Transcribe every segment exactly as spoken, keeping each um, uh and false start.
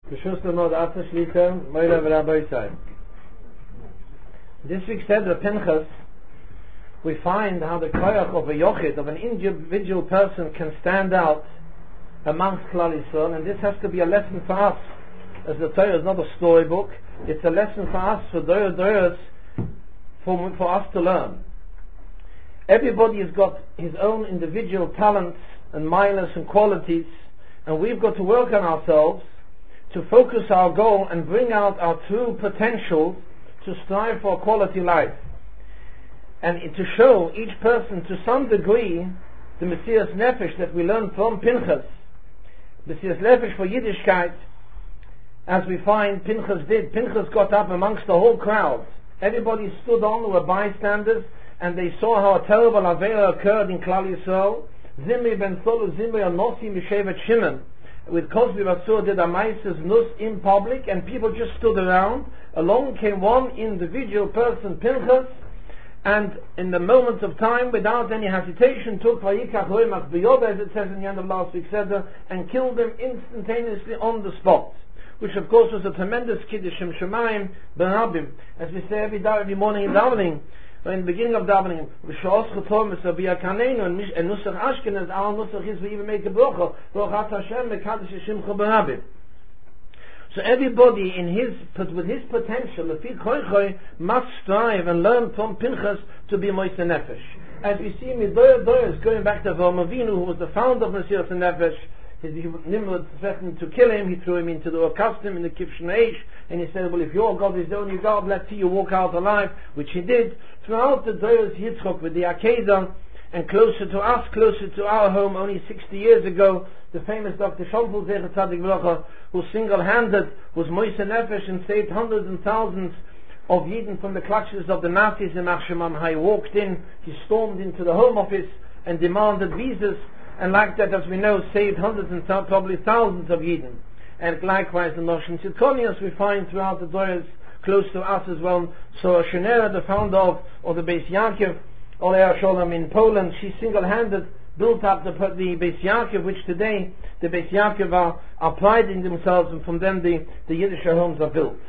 This week's Seder Pinchas, we find how the koyach of a yochid, of an individual person, can stand out amongst Klal Yisrael, and this has to be a lesson for us. As the Torah is not a storybook, it's a lesson for us, for Doyer Doyers, for, for us to learn. Everybody has got his own individual talents and milas and qualities, and we've got to work on ourselves to focus our goal and bring out our true potential to strive for a quality life. And to show each person to some degree the Mesiras Nefesh that we learn from Pinchas. Mesiras Nefesh for Yiddishkeit, as we find Pinchas did. Pinchas got up amongst the whole crowd. Everybody stood on, who were bystanders, and they saw how a terrible Avera occurred in Klal Yisrael. Zimri ben Solu, Zimri Anosi, Mishevet Shimon, with Kozbi Basur did a Maises Nus in public, and people just stood around. Along came one individual person, Pinchas, and in the moment of time, without any hesitation, took Vayikach Loimach B'yoda, as it says in the end of last week's Seder, and killed him instantaneously on the spot. Which of course was a tremendous Kiddush Shem Shemayim B'Rabim, as we say every, every morning in davening. In the beginning of davening, V'Shos Chotom V'Saviyah Kaneinu, and Nusach Ashkenaz, our Nusach is we even make a brocha, Brochat Hashem Mekadosh Shimcha B'Rabim. So everybody in his, with his potential, Lefi Koichoi, must strive and learn from Pinchas to be Moisei Nefesh. As we see Midoyer Doyers, going back to Avraham Avinu, who was the founder of Mesiras Nefesh, his Nimrod threatened to kill him. He threw him into the Orkastim in the Kivshin Eish, and he said, well, if your God is the only God, let's see you walk out alive, which he did. Throughout the Doyers Yitzchok with the Akedah, and closer to us, closer to our home, only sixty years ago, the famous Doctor Shomfel Zecher Tzadik V'Rocha, who single-handed was Moisei Nefesh and saved hundreds and thousands of Yidden from the clutches of the Nazis in Achshemam. He walked in, he stormed into the Home Office and demanded visas, and like that, as we know, saved hundreds and th- probably thousands of Yidden. And likewise, the Noshim Tzidkonius we find throughout the Doyers, close to us as well. So Shenera, the founder of, of the Beis Yaakov, Oleh Sholem in Poland, she single-handed built up the, the Beis Yaakov, which today the Beis Yaakov are, are priding themselves, and from them the, the Yiddish homes are built.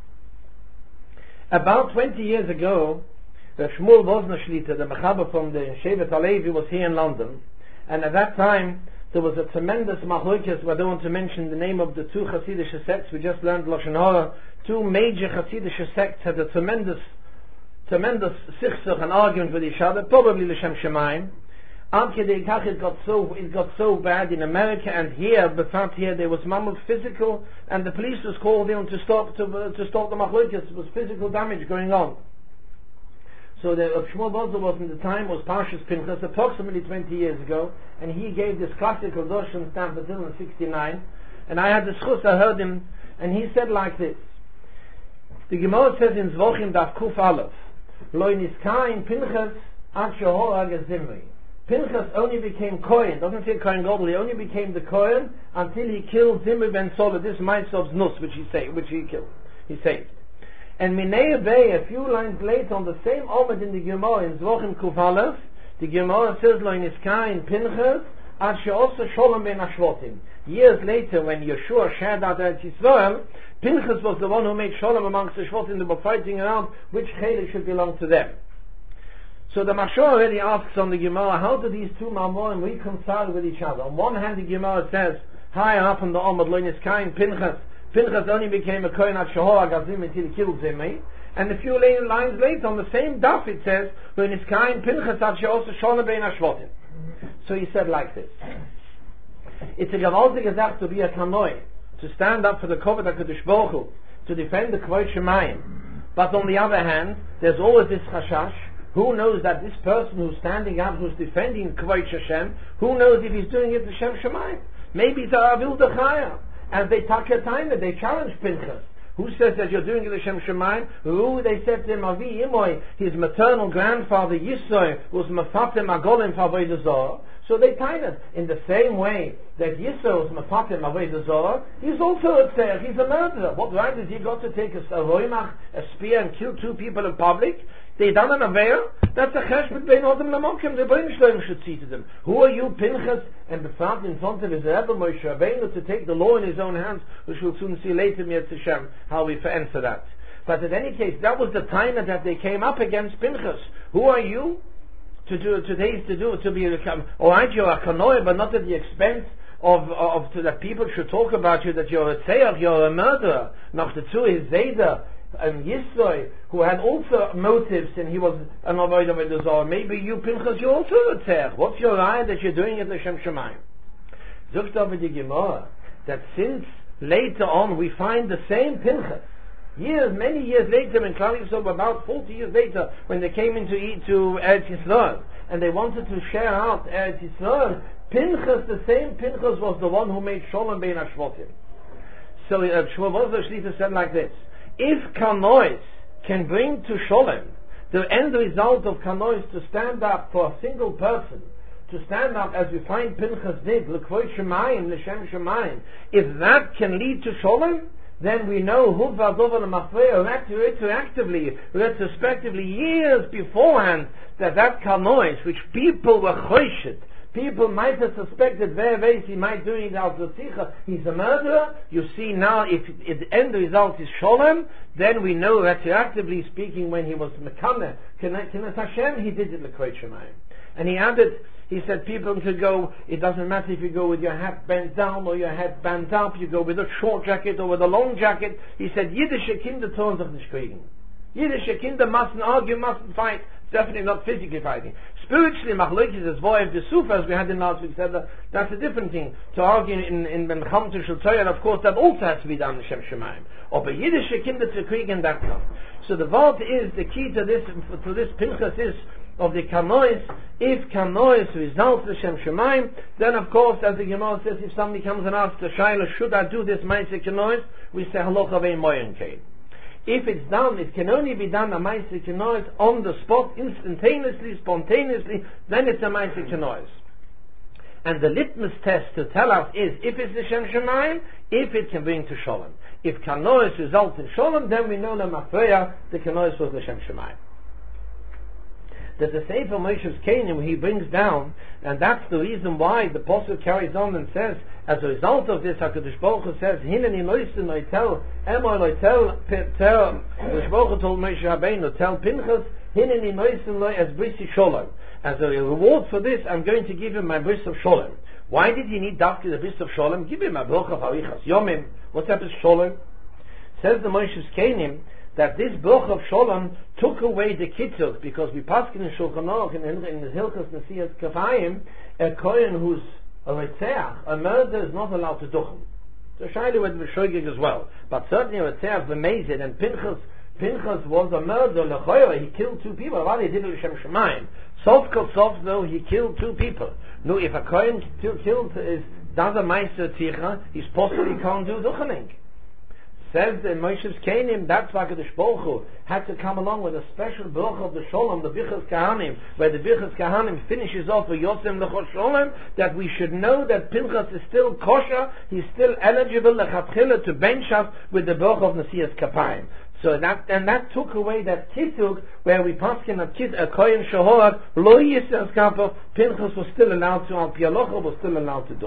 About twenty years ago, the Shmuel Wozner Shlita, the Mechaber from the Shevet HaLevi, was here in London. And at that time, there was a tremendous machlokes. I don't want to mention the name of the two Hasidic sects. We just learned Lashon Hara. Two major Hasidic sects had a tremendous, tremendous sichsuch and argument with each other, probably L'Shem Shemayim. It got so, it got so bad in America, and here, before here, there was mammoth physical, and the police was called in to stop, to, uh, to stop the machlokes. There was physical damage going on. So the uh, Shmuel Wozner was in the time, was Parshas Pinchas, approximately twenty years ago, and he gave this classical Doshon Stanford in sixty-nine, and I had the schus, I heard him, and he said like this. The Gemara says in Zvochim Daf Kuf Aleph, Lo niskain Pinchas ad shehorag Zimri. Pinchas only became Kohen, doesn't say Kohen Gadol, he only became the Kohen until he killed Zimri ben Sola, this Maisov's Nus, which he saved, which he killed, he saved. And Minei Bey, a few lines later, on the same Omed in the Gemara, in Zvochim Kuf Aleph, the Gemara says, Lo niskain Pinchas ad she'osa Sholem ben Ashvotim. Years later, when Yeshua shared out Eretz Yisrael, Pinchas was the one who made Sholem amongst the Shvotim. They were fighting around which Chelek should belong to them. So the Mashor already asks on the Gemara, how do these two Mamorim reconcile with each other? On one hand, the Gemara says, higher up on the Omed, Lo niskain Pinchas, Pinchas only became a Kohen at Shehor Agazim until he killed Zimri. And a few lines later, on the same daf, it says, Lo niskain Pinchas at She'osa Sholem ben Ashvotim. So he said like this. It's a gewaltige Sache to be a Kanoi, to stand up for the Kovod HaKadosh Baruch Hu, to defend the Kvod Shemayim. But on the other hand, there's always this Chashash. Who knows that this person who's standing up, who's defending Kvod Hashem, who knows if he's doing it to Shem Shemayim? Maybe it's a Avil Dechaya. And they take a time that they challenge Pinchas. Who says that you're doing it to Shem Shemayim? Who, they said to him, Avi Imoy, his maternal grandfather Yisroi was Mefatem Agolim Favodah Zorah. So they tied it. In the same way that Yisro is Mepatim Avodah Zorah, he's also a tzeach, he's a murderer. What right has he got to take a, a roimach, a spear, and kill two people in public? They done an aveir. That's a chesh between Odom Lamokim. The Brim Shloim should see to them. Who are you, Pinchas, and befragt in front of his Rebbe Moshe Rabbeinu to take the law in his own hands, which we'll soon see later, Mir Tzishem, how we answer that. But in any case, that was the time that they came up against Pinchas. Who are you to do today to do to be all right? You're a kanoy, but not at the expense of of to that people should talk about you that you're a tzeach, you're a murderer. Nach the two is Zayda and Yisroi, who had also motives, and he was an avodah meduzah. Maybe you, Pinchas, you're also a tzeach. What's your eye that you're doing it l'shem Shemayim? Zogt over the Gemara that since later on we find the same Pinchas. Years, many years later, in Klal Yisrael, about forty years later, when they came into to Eretz Yisrael, and they wanted to share out Eretz Yisrael, Pinchas, the same Pinchas, was the one who made Sholem Bein HaShvotim. So uh, Shmuel Shlita said like this: if Kanois can bring to Sholem, the end result of Kanois to stand up for a single person, to stand up as we find Pinchas did, L'kvod Shemayim, L'shem Shemayim, if that can lead to Sholem, then we know who Vadov and Machveya retroactively, retrospectively, years beforehand, that that Kanois, which people were choished, people might have suspected very, very, he might doing it out of Tzicha, he's a murderer. You see now, if, if the end result is Sholem, then we know retroactively speaking, when he was Mekameh, Kenes Hashem, he did it L'kvod Shemayim. And he added, he said people could go, it doesn't matter if you go with your hat bent down or your hat bent up, you go with a short jacket or with a long jacket. He said, Yiddische Kinder tun sich nicht kriegen. Yiddische Kinder mustn't argue, mustn't fight. Definitely not physically fighting. Spiritually, Machlokes is void of the Sufas, we had in last week said that that's a different thing. To argue in in the Mechamte Shel Torah, of course, that also has to be done in Shem Shemayim. Or by Yiddische Kinder zu kriegen, that's not. So the word is, the key to this, to this Pinchas is, of the Kanois, if Kanois results in Shem Shemayim, then of course, as the Gemara says, if somebody comes and asks the Shaila, should I do this Ma'aseh Kanois? We say, Halocha vein moyen kein. If it's done, it can only be done a Ma'aseh Kanois on the spot, instantaneously, spontaneously, then it's a Ma'aseh Kanois. And the litmus test to tell us is, if it's the Shem Shemayim, if it can bring to Sholem. If Kanois results in Sholem, then we know the Mafreya, the Kanois was the Shem Shemayim. That the Sefer Moshe's Kenim he brings down, and that's the reason why the Apostle carries on and says, as a result of this, HaKadosh Baruch Hu says, Hineni noisen noitel, Emor noitel, tell, HaKadosh Baruch Hu told Moshe Rabbeinu, tell Pinchas, Hineni noisen noi as brisi Sholem. As a reward for this, I'm going to give him my bris of Sholem. Why did he need Dafke the bris of Sholem? Give him a Baruch of Arichas Yomim. What's that is Sholem? Says the Moshe's Kenim, that this Bruch of Sholem took away the kitzur, because we pass in Shulchan Aruch in, in, in the Hilchos Nesias Kafayim, a Kohen who's a Retzeach, a murderer, is not allowed to duchen. So Shaili with Vishoigig as well. But certainly a Retzeach V'meizid, and Pinchas, Pinchas was a murderer, Lechoyer, he killed two people, what he did with Shem Shemayim. Sof kol sof, though, he killed two people. No, if a Kohen killed, is, does a Meister Tzicha, he's possibly can't do duchening. Says the Moshe's Kenim, that's why the Baruch Hu had to come along with a special Baruch of the Sholem, the Bichas Kahanim, where the Bichas Kahanim finishes off with Yosem Lechot Sholem, that we should know that Pinchas is still kosher, he's still eligible Lechatchila to bench us with the Baruch of Nesias Kapayim. So that, and that took away that kitzug, where we pass in a kid, a Kohen Shahor, Lo Yisrael Kapov, Pinchas was still allowed to, Al Pialocha was still allowed to do.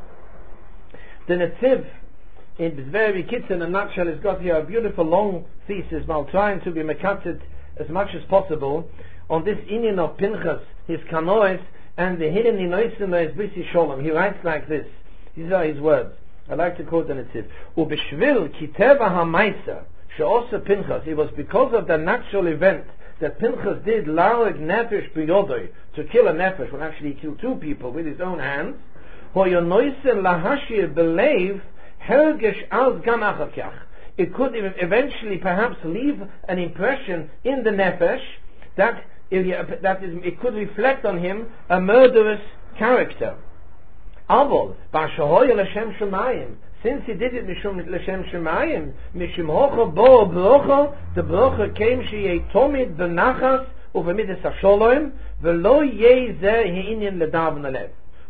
The Netziv, in this very kids in a nutshell, has got here a beautiful long thesis, while trying to be mekatzet as much as possible on this inyan of Pinchas, his Kanois, and the hidden inoisim is brisi Sholem. He writes like this. These are his words. I like to quote the Netziv. Ubeshvil kiteva ha'maisa she'osa Pinchas. It was because of the natural event that Pinchas did larig nefesh b'yodoi, to kill a nefesh, when actually he killed two people with his own hands. Hoyonoisim lahashir believe Hergesh als gam achakach. It could eventually perhaps leave an impression in the nefesh that it, that is, it could reflect on him a murderous character. Avol b'ashahoy l'shem shemayim. Since he did it mishum l'shem shemayim, mishum hocha bo brocha, the brocha came sheyei tomid b'nachas uv'midas hasholom v'lo yeh zeh ha'inyan l'daven alev.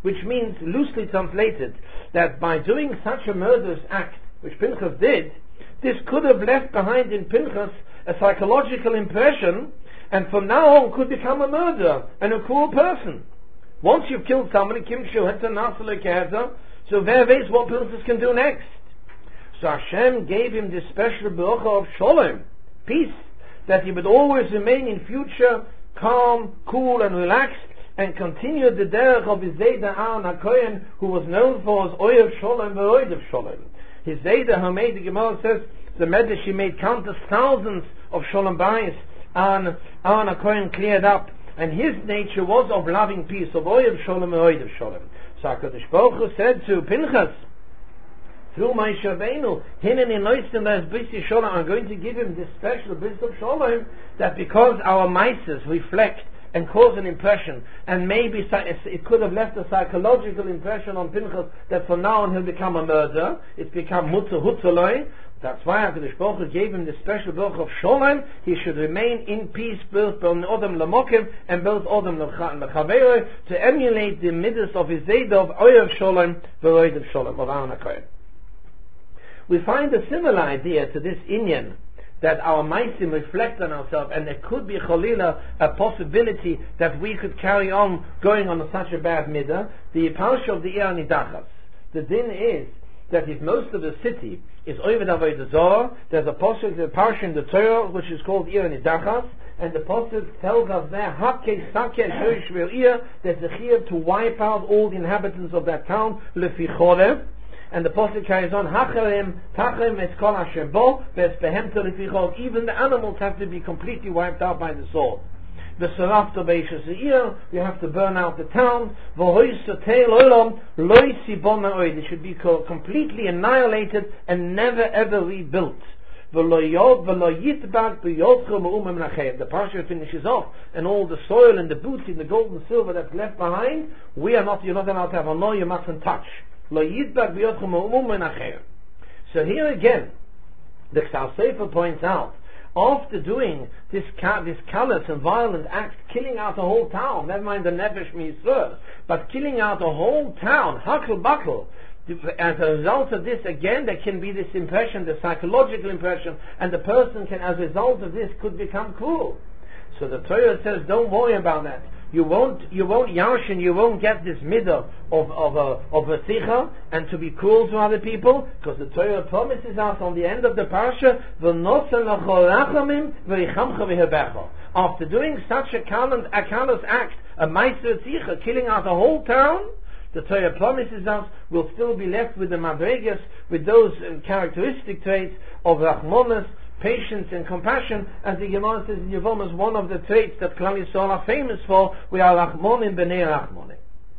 which means, loosely translated, that by doing such a murderous act, which Pinchas did, this could have left behind in Pinchas a psychological impression, and from now on could become a murderer and a cruel person. Once you've killed somebody, Kim Shuheta, Nasalekeheta, so there is what Pinchas can do next. So Hashem gave him this special bracha of Shalom, peace, that he would always remain in future calm, cool and relaxed, and continue the derech of his Zayda Aaron HaKohen, who was known for his Oyev Shalom V'Oyev Shalom. His Zayda, who made, the Gemara says, the Medrash, he made countless thousands of Shalom Bayis, and Aaron HaKohen cleared up, and his nature was of loving peace, of Oyev Shalom V'Oyev Shalom. So HaKadosh Baruch Hu said to Pinchas, through my Shavenu, Hinan in Loistim as Bisi Shalom, I'm going to give him this special bris of Shalom, that because our mices reflect and cause an impression, and maybe it could have left a psychological impression on Pinchas that from now on he'll become a murderer. It's become Mutter Hutzaloi. That's why HaKadosh Baruch Hu gave him this special bracha of Shalom. He should remain in peace, both Odom Lamokim and both Odom L'Chavero, to emulate the midas of his Zayda of Oyev Shalom, V'Oyev Shalom, of Aaron HaKohen. We find a similar idea to this inyan, that our maisim reflect on ourselves, and there could be chalila, a possibility that we could carry on going on such a bad midah. The parsha of the Ir Nidachas, the din is that if most of the city is Oved Avodah Zarah, there's a pasuk, a parsha in the Torah which is called Ir Nidachas, and the pasuk tells us there, Hakke Sakke Shoish Ve'ir, there's a chiyuv to wipe out all the inhabitants of that town, Lefi Chorev. And the pasuk carries on, Hacharem, Tachem, Etkol Asher Bo, Vespehem Telefichov, even the animals have to be completely wiped out by the sword. The Sarafta Beishas Seir, you have to burn out the town, Vohois Sotel Olam, Loi Sibona Oid, it should be completely annihilated and never ever rebuilt. The parsha finishes off, and all the soil and the booty and the gold and silver that's left behind, we are not, you're not allowed to have a no, you mustn't touch. So here again, the Ksal Sefer points out, after doing this this callous and violent act, killing out a whole town, never mind the Nefesh Mitzvah, but killing out a whole town, Hakl Bakl, as a result of this, again, there can be this impression, the psychological impression, and the person can, as a result of this, could become cruel. So the Torah says, don't worry about that. You won't, you won't yarshin, you won't get this midah of of a of a sicha and to be cruel to other people, because the Torah promises us on the end of the parsha, after doing such a callous, a callous act, a meiser sicha, killing out a whole town, the Torah promises us we'll still be left with the madregas, with those uh, characteristic traits of rachmonas, patience and compassion, as the Gemara says in Yevamos, one of the traits that Klal Yisrael are famous for. We are Rachmonim b'nei Rachmonim.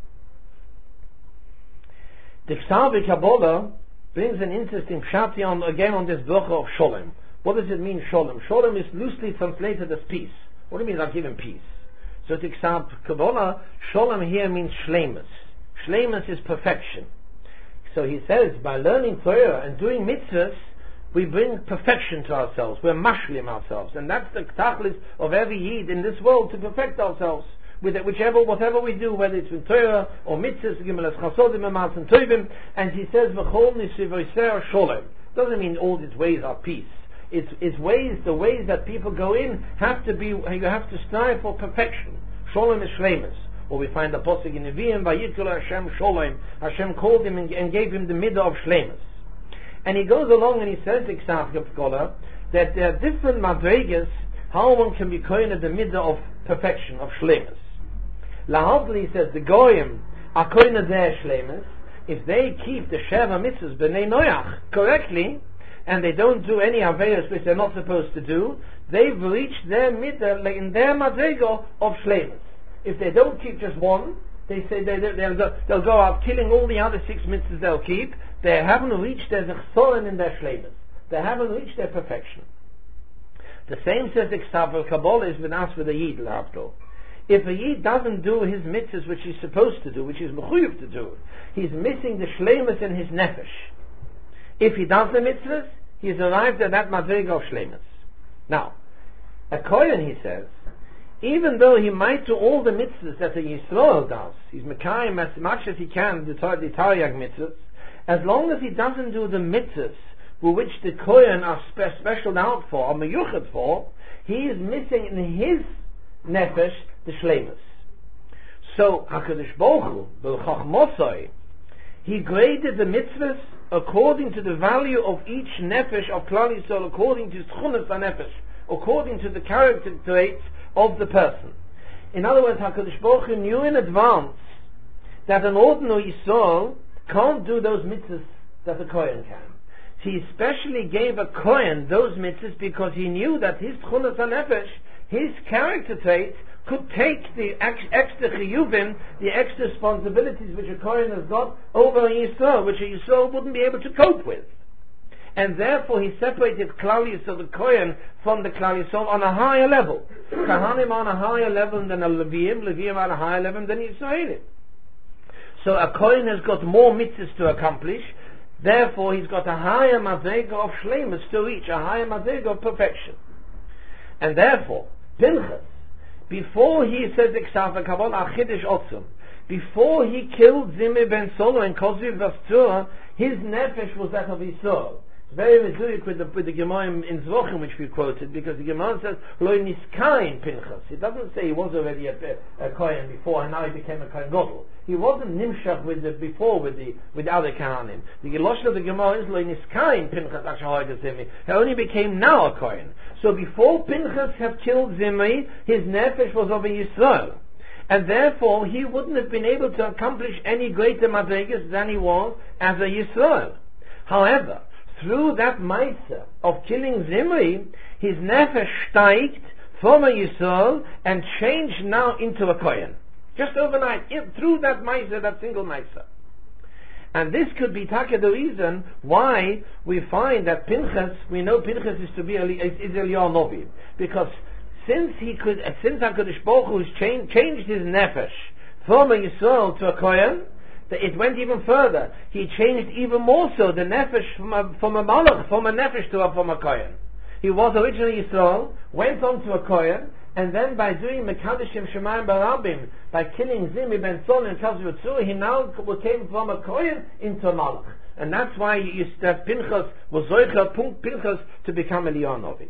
The Ksav Kabbalah brings an interesting pshat on, again on this bracha of Shalom. What does it mean, Shalom? Shalom is loosely translated as peace. What do you mean, I'll give him peace? So the Ksav Kabbalah, Shalom here means Shleimus. Shleimus is perfection. So he says, by learning Torah and doing mitzvahs, we bring perfection to ourselves. We're mashlim ourselves. And that's the tachlis of every yid in this world, to perfect ourselves. With it, whichever, whatever we do, whether it's with Torah or mitzvahs, gimelas chasodim, emals and tovim. And he says, v'chol nisivoiser sholem. Doesn't mean all its ways are peace. It's, it's ways, the ways that people go in have to be, you have to strive for perfection. Sholem is shlemus. Or we find the posuk in Nevi'im, vayikol Hashem sholem. Hashem called him and, and gave him the midah of shlemus. And he goes along and he says, that there are different madregas, how one can be kohen at the middle of perfection, of shlemus. Lahavli, he says, the goyim are kohen at their shlemus, if they keep the sheva mitzvahs b'nei noach correctly, and they don't do any aveiros which they're not supposed to do, they've reached their middle in their madrega of shlemus. If they don't keep just one, they say they, they'll, go, they'll go out killing all the other six mitzvahs they'll keep. They haven't reached their zechzoren in their shleimus. They haven't reached their perfection. The same says the Ksav Kabbalah is with us with a yid, l'havdol. If a yid doesn't do his mitzvahs which he's supposed to do, which he's mechuyev to do, he's missing the shleimus in his nefesh. If he does the mitzvahs, he's arrived at that madrega of shleimus. Now, a kohen, he says, even though he might do all the mitzvahs that the Yisrael does, he's Mekayim as much as he can, the Taryag mitzvahs, as long as he doesn't do the mitzvahs for which the Kohen are spe- special out for, or meyuchet for, he is missing in his nefesh the shleimus. So HaKadosh Baruch Hu, B'chach Mosai, he graded the mitzvahs according to the value of each nefesh of Klal Yisrael, according to Tchunas HaNefesh, according to the character traits of the person. In other words, HaKadosh Baruch Hu knew in advance that an ordinary Yisrael can't do those mitzvahs that a Kohen can. He especially gave a Kohen those mitzvahs because he knew that his Tchunas HaNefesh, his character traits, could take the ex- extra chiyuvim, the extra responsibilities which a Kohen has got over a Yisrael, which a Yisrael wouldn't be able to cope with. And therefore he separated Klal Yisrael, the Kohen, from the Klal Yisrael on a higher level. Kahanim on a higher level than a Leviim, Leviim on a higher level than Yisraelim. So a Kohen has got more mitzvahs to accomplish, therefore he's got a higher madrega of shleimus to reach, a higher madrega of perfection. And therefore, Pinchas, before he says Iksav Kavon Achidish Otzum, before he killed Zimri ben Solo and Kozvi Vastur, his nefesh was that of Yisrael. It's very mezuik with the, with the Gemara in, in Zvochim which we quoted, because the Gemara says, Lo Niskain Pinchas. It doesn't say he was already a, a, a Kohen before and now he became a Kohen Gadol. He wasn't Nimshach with the, before with the, with the other Kohanim. The Gelosh of the Gemara is Lo Niskain Pinchas Ashahar Zimri. He only became now a Kohen. So before Pinchas had killed Zimri, his nefesh was of a Yisrael. And therefore he wouldn't have been able to accomplish any greater madrigas than he was as a Yisrael. However, through that Maisa of killing Zimri, his nefesh steigt from a Yisrael and changed now into a Kohen. Just overnight, through that Maisa, that single Maisa. And this could be taka the reason why we find that Pinchas, we know Pinchas is to be is, is Eliyahu Novi, because since he could, since HaKadosh Baruch Hu has changed, changed his nefesh from a Yisrael to a Kohen, it went even further. He changed even more so the nefesh from a, from a malach, from a nefesh to a, from a Kohen. He was originally Yisrael, went on to a Kohen, and then by doing Mekadeshim Shemayim Barabim, by killing Zimri ben Sol and Kozvi Vatzur, he now came from a Kohen into a malach. And that's why you, that Pinchas was Zoicha Punkt Pinchas to become Eliyahu Novi.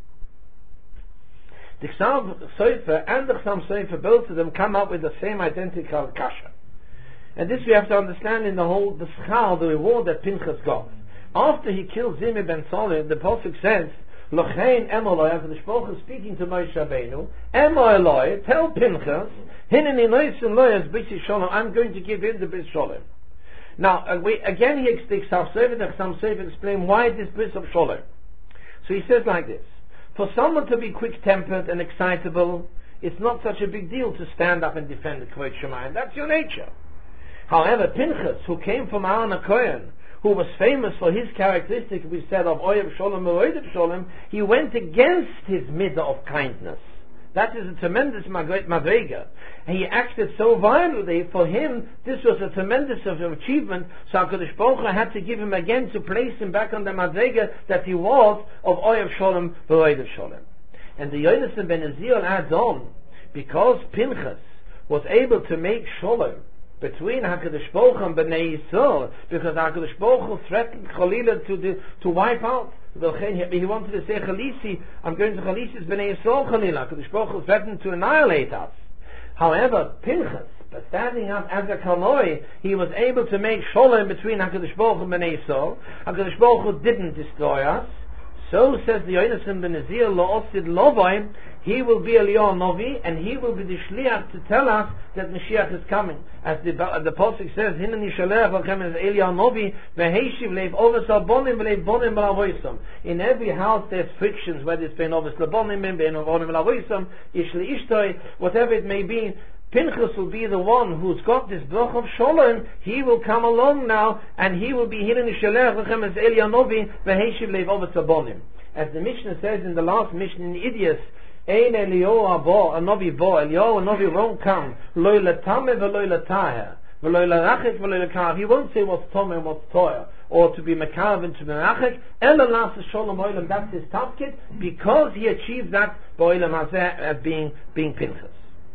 The Ksav Sofer and the Ksav Sofer, both of them come up with the same identical kasha. And this we have to understand in the whole, the schal, the reward that Pinchas got. After he killed Zimri ben Solomon, the Pasuk says, Lochein Emoloi, after the Shpoch is speaking to Moshe Rabbeinu, Emoloi, tell Pinchas, Hineni Noisim Loyas B'Si Sholem, I'm going to give him the Bris Sholem. Now, uh, we, again he explains, Ksav Sofer, the Ksav Sofer explain why this Bris of Sholem. So he says like this, for someone to be quick-tempered and excitable, it's not such a big deal to stand up and defend the Kvod Shemayim. That's your nature. However, Pinchas, who came from Aaron HaKohen, who was famous for his characteristic, we said, of Oyev Sholem, Oyev Sholem, he went against his midah of kindness. That is a tremendous madrega. And he acted so violently, for him, this was a tremendous achievement, so HaKadosh Baruch Hu had to give him again to place him back on the madrega that he was of Oyev Sholem, Oyev Sholem. And the Yonasan ben Azil adds on, because Pinchas was able to make Sholem between HaKadosh Baruch Hu and Bnei Yisrael, because HaKadosh Baruch Hu threatened Chalila to, the, to wipe out. He wanted to say, Chalisi, I'm going to Chalisi's Bnei Yisrael Chalila. HaKadosh Baruch Hu threatened to annihilate us. However, Pinchas, by standing up as a Karnoi, he was able to make Sholem between HaKadosh Baruch Hu and Bnei Yisrael. HaKadosh Baruch Hu didn't destroy us. So says the Yonasan ben Azil, Lo Osid Lovoi, he will be Eliyahu Novi, and he will be the Shliach to tell us that Mashiach is coming. As the, the Pasuk says, Hineni Shalech Lachem as Eliyahu Novi, Veheshiv Leiv Ovis Abonim Leiv Bonim B'Lavoisam. In every house there's frictions, whether it's Ben Ovis Labonim, Ben Bonim B'Lavoisam, Ishli Ishtoi, whatever it may be. Pinchas will be the one who's got this brach of Sholem. He will come along now, and he will be Hineni Shalech Lachem as Eliyahu Novi, Veheshiv Leiv Ovis Abonim. As the Mishnah says in the last Mishnah in Idias, Ein Eliyahu abo, a Novi bo, Eliyahu a Novi won't come. Loi latame v'loi lataher, v'loi larachik v'loi lakar. He won't say what's tome and what's toya, or to be Mekav and to be Merachek, Ela Las Sholem Oilam, that's his tafkid, because he achieved that B'Oilam Hazeh as being, being Pinchas.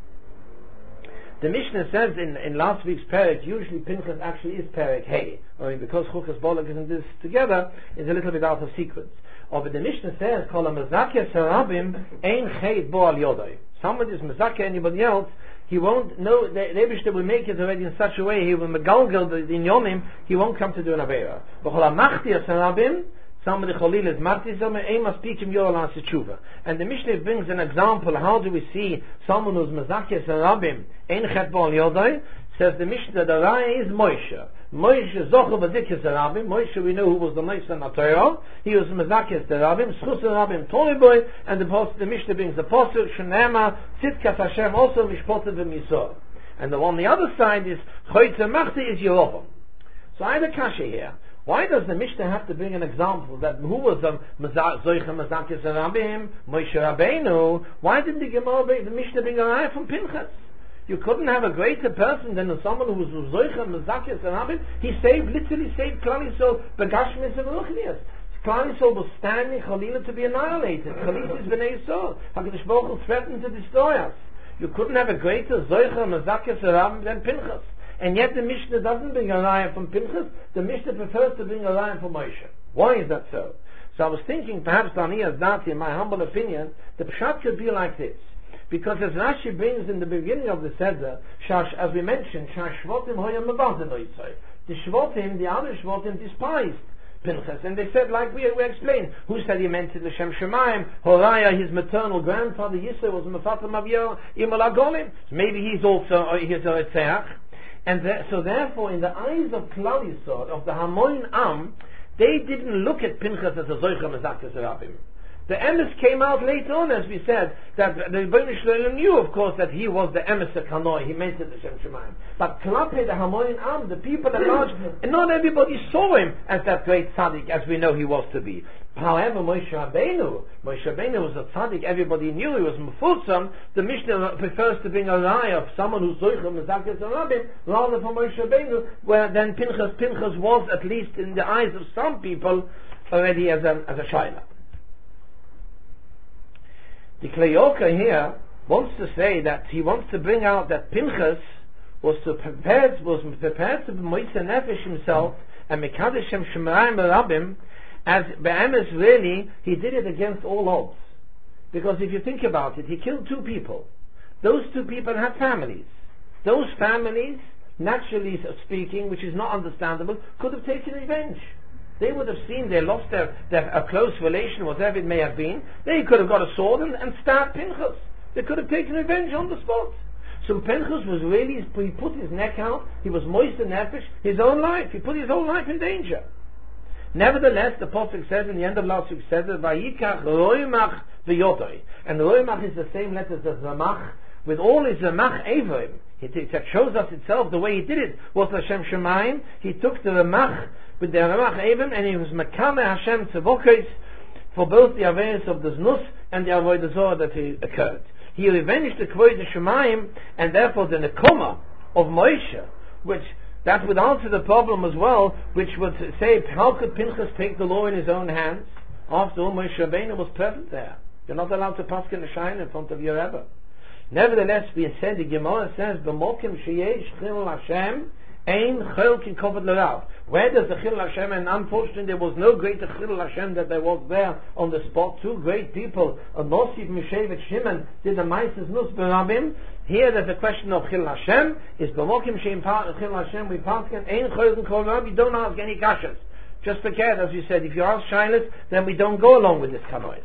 The Mishnah says in, in last week's Perek, usually Pinchas actually is Perek Hey. I mean, because Chukas Bolak isn't this together, it's a little bit out of sequence. Or but the Mishnah says, Kol HaMezakeh Sarabim Ein Chet Bo Al Yodai. Somebody is Mezakeh anybody else, he won't know, the Rebbe will make it already in such a way, he will megalgal the Inyonim, he won't come to do an Aveira. But Kol HaMachtir Sarabim, somebody Cholil is Martizam, Eima speaking Yoral Tshuva. And the Mishnah brings an example, how do we see someone who's Mezakeh Sarabim Ein Chet Bo Al Yodai? Says the Mishnah, the Raya is Moshe. Moshe Zocher B'Dikis Rabim. Moshe, we know who was the Moshe in the Torah. He was Mezakis the Rabim, Schus Rabim Toriboy, and the, post, the Mishnah brings the Posuk Shenema Tzidkas Hashem also Mishpotet V'Misor. And the one on the other side is Choytze Machti is Yerovam. So I have a kasha here. Why does the Mishnah have to bring an example that who was the Zocher Mezakis Rabim, Moshe Rabbeinu? Why didn't the Gemara bring the Mishnah bring a raya from Pinchas? You couldn't have a greater person than someone who was Zoicha, Mezakis, and Rabim. He saved, literally saved Klal Yisrael, Begashmis and Ruchnias. Klal Yisrael was standing Chalila to be annihilated. Chalila is Bnei Yisrael. HaKadosh Baruch Hu threatened to destroy us. You couldn't have a greater Zoicha, Mezakis, and Rabim than Pinchas. And yet the Mishnah doesn't bring a raya from Pinchas. The Mishnah prefers to bring a raya from Moshe. Why is that so? So I was thinking, perhaps Daniya's Dati, in my humble opinion, the Pshat could be like this. Because as Rashi brings in the beginning of the Seder, Shash, as we mentioned, Shash Shvotim Hoya Mevazeh Noitzai. The Shvotim, the other Shvotim, despised Pinchas, and they said, like we, we explained, who said he meant it L'Shem Shemaim? Horaya, his maternal grandfather Yisro, was Mefatim Aviyah Imol Agolim. Maybe he's also uh, he's a Ritzeach. And the, so therefore, in the eyes of Klal Yisrael, of the Hamoin Am, they didn't look at Pinchas as a Zoicha Mezakis Rabim. The emes came out later on, as we said, that the Rebbeinu Shalom knew, of course, that he was the emes of Kanoi. He meant it L'Shem Shemaim. But Klape, the Hamoin Am, the people at large, and not everybody saw him as that great tzaddik, as we know he was to be. However, Moshe Rabbeinu, Moshe Rabbeinu was a tzaddik. Everybody knew he was Mefulsam. The Mishnah prefers to bring a raya of someone who's Zoicha Mezakis and Rabim rather than Moshe Rabbeinu, where then Pinchas Pinchas was, at least in the eyes of some people, already as a as a shayla. The Kleyoka here wants to say that he wants to bring out that Pinchas was to prepare, was prepared to be Moitze Nefesh himself and Mekadesh Shem Shemaim Rabim, as Be'emes really he did it against all odds. Because if you think about it, he killed two people. Those two people had families. Those families, naturally speaking, which is not understandable, could have taken revenge. They would have seen they lost their, their a close relation, whatever it may have been. They could have got a sword and, and stabbed Pinchas. They could have taken revenge on the spot. So Pinchas was really, he put his neck out, he was moist and nefesh, his own life, he put his own life in danger. Nevertheless, the Pasuk says in the end of last week, says that Vayikach Roimach v'Yotoi. And Roimach is the same letters as Ramach, with all his Ramach Evoim. It, it shows us itself the way he did it was Hashem Shemaim. He took the Ramach with the Ramach Evoim and he was Mekame Hashem Tzevokos for both the Averis of the Znus and the Avodah Zorah that he occurred. He revenged the Kvod Shemaim, and therefore the Nekoma of Moshe, which that would answer the problem as well, which would say, how could Pinchas take the law in his own hands? After all, Moshe Rabbeinu was present there. You're not allowed to pass in the shine in front of your Rebbe. Nevertheless, we said, the Gemara says, B'mokim sheyesh chil Hashem, ein chil ki kovod l'rav. Where does the chil Hashem, and unfortunately there was no greater chil Hashem that there was there on the spot. Two great people, Nosif, Mishevet, Shimon, did the Maises Nus B'rabim. Here there's a question of chil Hashem. Is B'mokim sheim chil Hashem, we pass in, ein chil ki kovod l'rav, you don't ask any kashas. Just forget, as you said, if you ask Shilas, then we don't go along with this kanois.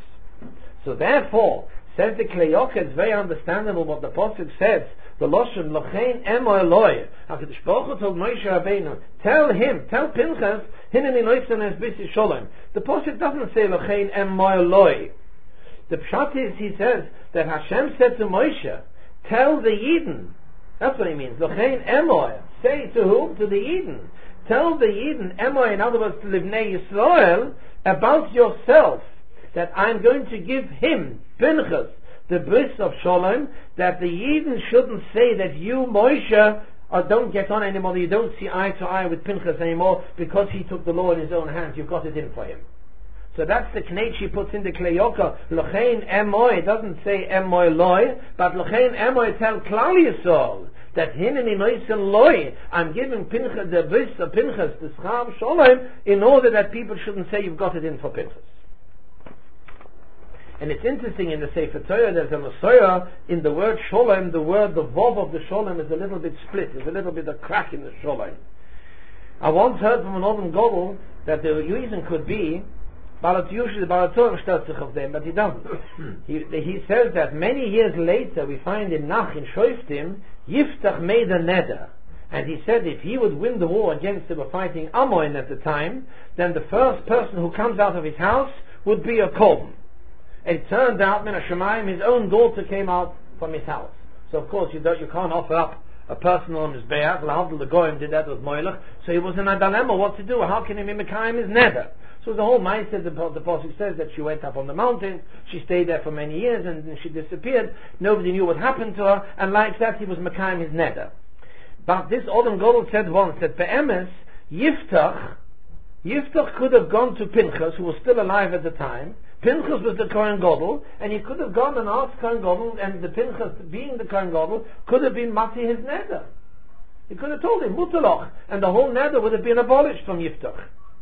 So therefore, says the Kleyoka, it's very understandable what the Pasuk says. The Loshen Lochein Emo Eloi. HaKadosh Baruch Hu told Moshe Rabbeinu, tell him, tell Pinchas, Hineni Loitzen Es Bisi Sholem. The Pasuk doesn't say Lochein Emo Eloi. The Pshat is, he says, that Hashem said to Moshe, tell the Yidden. That's what he means. Lochein Emo. Say to whom? To the Yidden. Tell the Yidden, Emo, in other words, to Livnei Yisrael, about yourself, that I'm going to give him, Pinchas, the bris of Sholem, that the Yidden shouldn't say that you, Moshe, or don't get on anymore, you don't see eye to eye with Pinchas anymore because he took the law in his own hands, you've got it in for him. So that's the knate she puts in the Kleyoka. L'chein emoy, it doesn't say emoy loy, but l'chein emoy tell Klal Yisrael that hineni noisen loy, I'm giving Pinchas, the bris of Pinchas, the scham sholem, in order that people shouldn't say you've got it in for Pinchas. And it's interesting in the Sefer Torah, there's a Messiah, in the word sholem, the word, the vav of the sholem is a little bit split, there's a little bit of crack in the sholem. I once heard from an Odom Godel that the reason could be, but usually the Barator stellt sich auf dem, but he doesn't. he, he says that many years later we find in Nach, in Shoftim, Yiftach made a neder. And he said if he would win the war against, they were fighting Ammon at the time, then the first person who comes out of his house would be a Kolm. And it turned out, Min HaShamayim, his own daughter came out from his house. So of course you don't, you can't offer up a person on his be'ach. L'havdil the Goyim did that with Moilech. So he was in a dilemma what to do. How can he mimikayim his neder? So the whole mindset, the, the Pasuk says that she went up on the mountain, she stayed there for many years, and then she disappeared. Nobody knew what happened to her, and like that he was mekayim his neder. But this Odom Godel said once that Be'emes, Yiftach, Yiftach could have gone to Pinchas, who was still alive at the time. Pinchas was the Kohen Godel, and he could have gone and asked Kohen Godel, and the Pinchas, being the Kohen Godel, could have been mati his neder. He could have told him, Mutaloch, and the whole neder would have been abolished from Yiftach.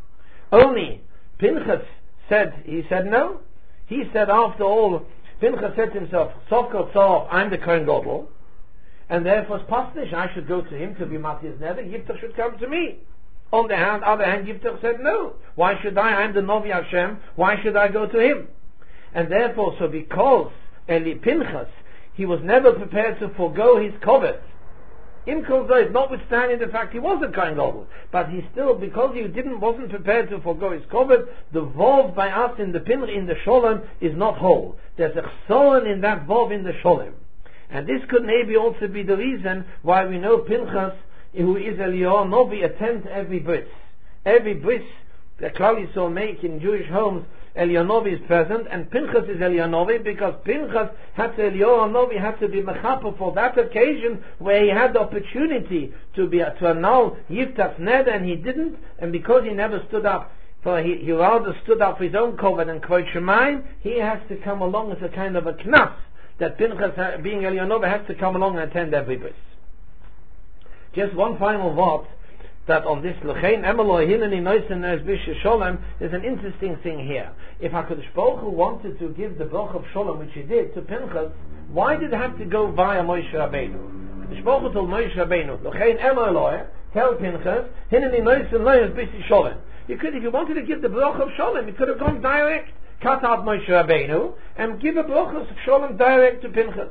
Only Pinchas said, he said no. He said after all, Pinchas said to himself, Sofko Tzorach, I'm the Kohen Gadol, and therefore it's pasnish, I should go to him to be Matthias Neder, Yiftach should come to me. On the hand, other hand, Yiftach said no. Why should I? I'm the Novi Hashem, why should I go to him? And therefore, so because Eli Pinchas, he was never prepared to forego his covet, in Kol Zois, notwithstanding the fact he was a Kohen Gadol, but he still, because he didn't, wasn't prepared to forego his covet, the Vov by us in the Pinch, in the Sholem, is not whole. There's a Chsoron in that Vov in the Sholem. And this could maybe also be the reason why we know Pinchas, who is Eliyahu Novi, attends every bris. Every bris that Klal Yisrael make in Jewish homes, Eliyahu Novi is present, and Pinchas is Eliyahu Novi, because Pinchas had to, Eliyahu Novi had to be mechaper for that occasion where he had the opportunity to be to annul Yiftach's neder, and he didn't, and because he never stood up, for he, he rather stood up for his own covenant and Kvod Shemayim, he has to come along as a kind of a knas, that Pinchas, being Eliyahu Novi, has to come along and attend every bris. Just one final thought, that on this L'chein Emeloi Hineni Noisen Nesbish Sholem, there's an interesting thing here. If HaKadosh Baruch Hu wanted to give the Baruch of Sholem, which he did, to Pinchas, why did it have to go via Moshe Rabbeinu? HaKadosh Baruch Hu told Moshe Rabbeinu, L'chein Emeloi, tell Pinchas, Hineni Noisen Nesbish Sholem. You could, if you wanted to give the Baruch of Sholem, you could have gone direct, cut out Moshe Rabbeinu, and give a Baruch of Sholem direct to Pinchas.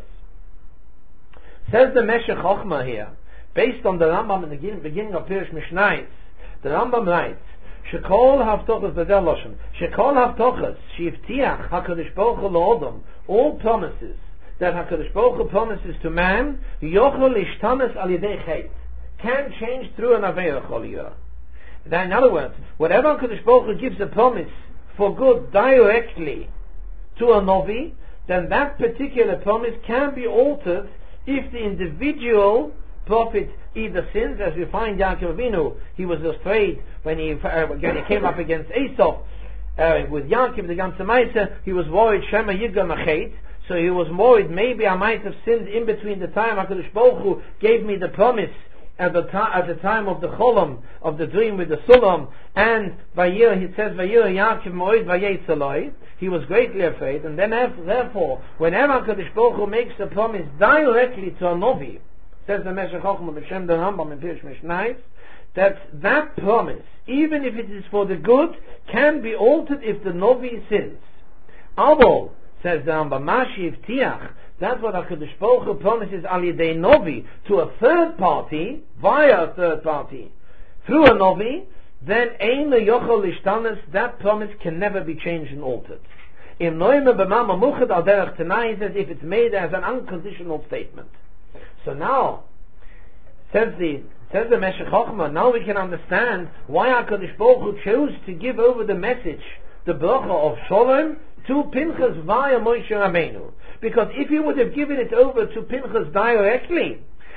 Says the Meshech Chochmah here, based on the Rambam in the beginning of Pirish Mishnayos, the Rambam writes, Shekol Havtochas Bezel Loshen, Shekol Havtochas, Shivtiach HaKadosh Baruch Hu L'Odom, all promises that HaKadosh Baruch Hu promises to man, Yochol Ishtames Al Yidei Chet, can change through an Aveira Chol Yirah. In other words, whatever HaKadosh Baruch Hu gives a promise for good directly to a Novi, then that particular promise can be altered if the individual prophet either sins, as we find Yaakov Avinu, he was afraid when he, uh, when he came up against Esau, uh, with Yaakov the Ganze Meise, he was worried, Shema Yigga Machet, so he was worried, maybe I might have sinned in between the time HaKadosh Baruch Hu gave me the promise at the, ta- at the time of the Cholam, of the dream with the Sulam, and Vayir, he says, Vayir Yaakov Moed Vayetzaloi, he was greatly afraid, and then therefore, whenever HaKadosh Baruch Hu makes a promise directly to a Novi, says the Meshech Chochmah B'Shem the Rambam in Pirish Mishnayos, that that promise, even if it is for the good, can be altered if the Novi sins. Avol, says the Rambam, Mashiv Tiach, that's what HaKadosh Baruch Hu promises Al Yidei Novi to a third party, via a third party, through a Novi, then Ein Yochol Lishtanes, that promise can never be changed and altered. In Noime B'Mama Muchad Al Derech Tanai, he says if it's made as an unconditional statement. So now, says the says the Meshech Chochmah, now we can understand why HaKadosh Baruch Hu chose to give over the message, the bracha of Sholem, to Pinchas via Moshe Rabbeinu. Because if he would have given it over to Pinchas directly,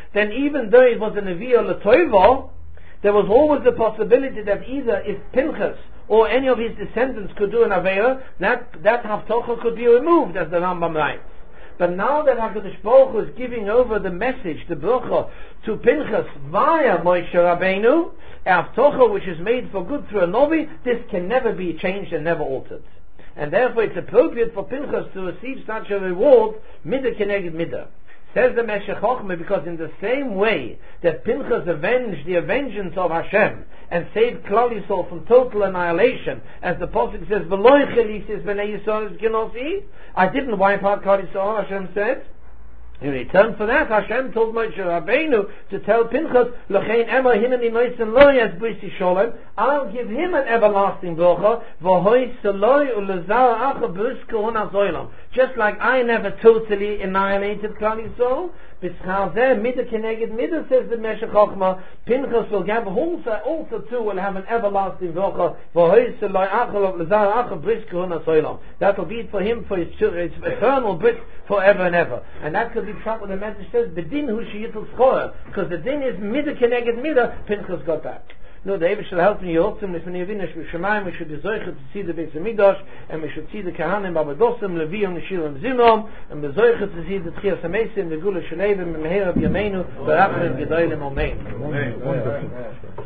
then even though it was a Nevi'ah L'Toivo, there was always the possibility that either if Pinchas or any of his descendants could do an Aveira, that, that Haftocha could be removed, as the Rambam writes. But now that HaKadosh Baruch Hu is giving over the message, the Bracha, to Pinchas via Moshe Rabbeinu, Haftocha which is made for good through a Novi, this can never be changed and never altered. And therefore it's appropriate for Pinchas to receive such a reward, Midah Keneged Midah. Says the Meshech Chochmah, because in the same way that Pinchas avenged the vengeance of Hashem and saved Klal Yisrael from total annihilation, as the Pasuk says, "V'lo yichelisis b'nei Yisrael es genosi," I didn't wipe out Klal Yisrael, Hashem said. In return for that, Hashem told Moshe Rabbeinu to tell Pinchas, "L'chein ema hineni noisen lo yas brisi sholem." I'll give him an everlasting bracha. V'hoi seloi ulezar acha b'riska huna zoylam. Just like I never totally annihilated Klal Yisrael, b'schar zeh midah keneged midah, says the Meshech Chochmah, Pinchas will have also, also too will have an everlasting bracha. V'hoi seloi acha ulezar acha b'riska huna zoylam. That will be for him for his, his eternal brit forever and ever. And that could be trapped when the message says, "Bedin hu sheyitul scholar," because the din is midah keneged midah. Pinchas got back. No, the Eivah shall help me yotzim lifnei Yevinish v'Shamayim. We should be zoichet to see the Beis Hamikdash, and we should see the Kahanim, Babadosim, Leviyim, Neshirim, Zinom, and be zoichet to see the Tchias HaMeisim, the Gula Shalevim, and Meher of Yameinu, Barachim, Gedolim, Amen.